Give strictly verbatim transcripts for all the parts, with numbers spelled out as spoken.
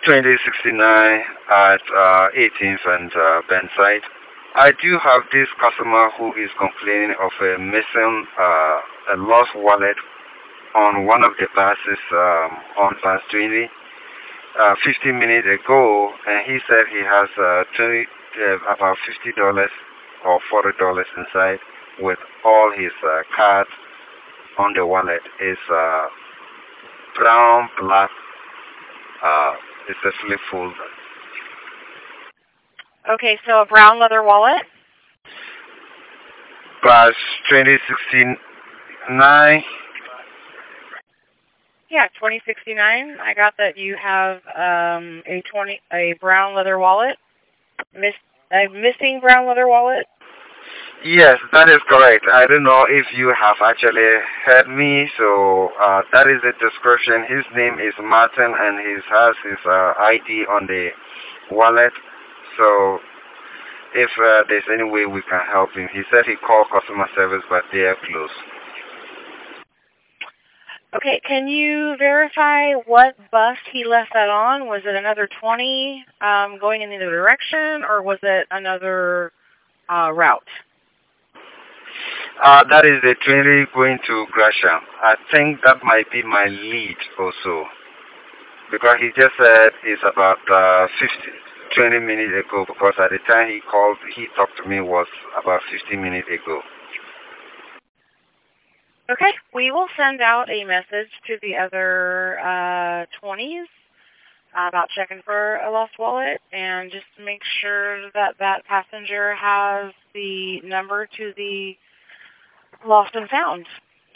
twenty sixty-nine at uh, eighteenth and uh, Benside. I do have this customer who is complaining of a missing, uh, a lost wallet on one of the buses um, on bus twenty uh, fifteen minutes ago, and he said he has uh, twenty, uh, about fifty dollars or forty dollars inside with all his uh, cards on the wallet. Is uh, brown, black, uh, it's a flip folder. Okay, so a brown leather wallet? Bus twenty sixty-nine. Yeah, twenty sixty-nine. I got that you have um, a twenty a brown leather wallet. Miss a missing brown leather wallet. Yes, that is correct. I don't know if you have actually heard me, so uh, that is the description. His name is Martin, and he has his uh, I D on the wallet. So if uh, there's any way we can help him, he said he called customer service, but they are closed. Okay, can you verify what bus he left that on? Was it another twenty um, going in the other direction, or was it another uh, route? Uh, that is the twenty going to Gresham. I think that might be my lead also, because he just said it's about uh, fifty, twenty minutes ago, because at the time he called, he talked to me was about fifteen minutes ago. Okay, we will send out a message to the other uh, twenties about checking for a lost wallet, and just make sure that that passenger has the number to the lost and found.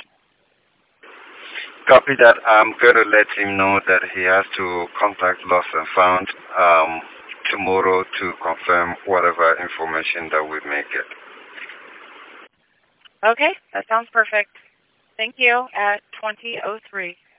Copy that. I'm going to let him know that he has to contact Lost and Found um, tomorrow to confirm whatever information that we may get. Okay, that sounds perfect. Thank you at twenty oh three.